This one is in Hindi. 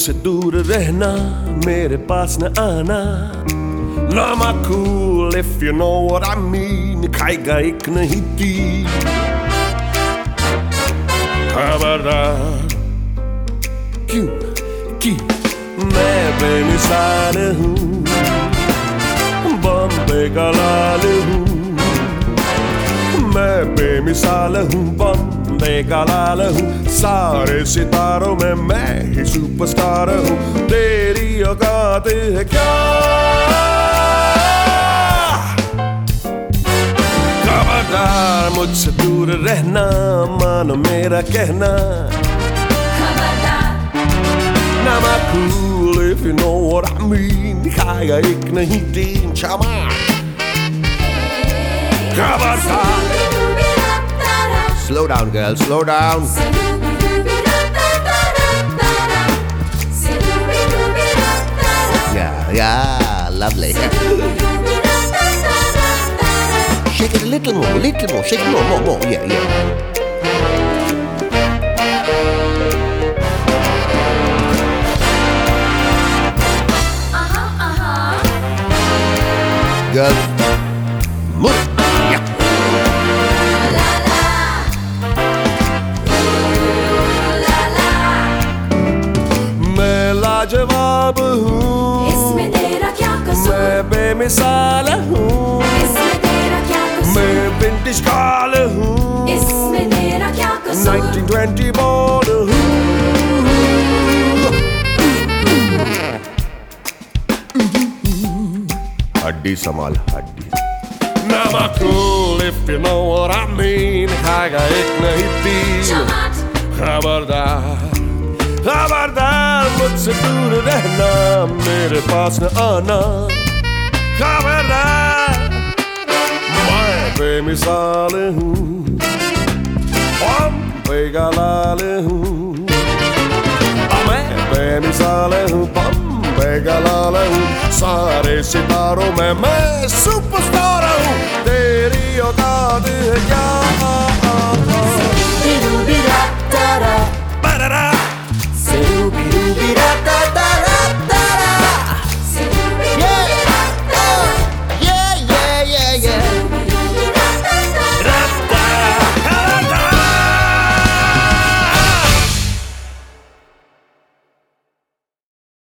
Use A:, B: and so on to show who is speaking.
A: मुझसे दूर रहना, मेरे पास न आना. Not my cool if you know what I mean. खाएगा एक नहीं तीन. खबरदार क्यों कि मैं बेमिसाल हूँ, बम्बे का लाल हूँ. मैं बेमिसाल हूँ, बम्बे का लाल हूँ. सारे सितारों में मैं ही सुपरस्टार हूँ. तेरी औकात है क्या? खबरदार मुझसे दूर रहना, मानो मेरा कहना. Now I'm cool if you know what I mean. खाएगा एक नहीं तीन. Chama. खबरदार. Slow down, girl. Slow down. Yeah, lovely. Shake it a little more, shake it more. Yeah. Girl, move. Yeah. मैं लाजवाब हूँ,
B: इसमें तेरा क्या कसूर?
A: मैं बेमिसाल हूँ,
B: इसमें तेरा क्या कसूर?
A: मैं विंटेज काल हूँ,
B: इसमें तेरा क्या कसूर?
A: 1920 बॉर्न हूँ. हड्डी संभाल हड्डी. Now I'm cool if you know what I mean. खाएगा एक नहीं तीन. खबरदार मुझसे दूर रहना, मेरे पास न आना. खबरदार मैं बेमिसाल हूँ, बम्बे का लाल हूँ. मैं बेमिसाल हूँ, बम्बे का लाल हूँ. सारे सितारों में मैं सुपरस्टार हूँ. तेरी औकात है क्या?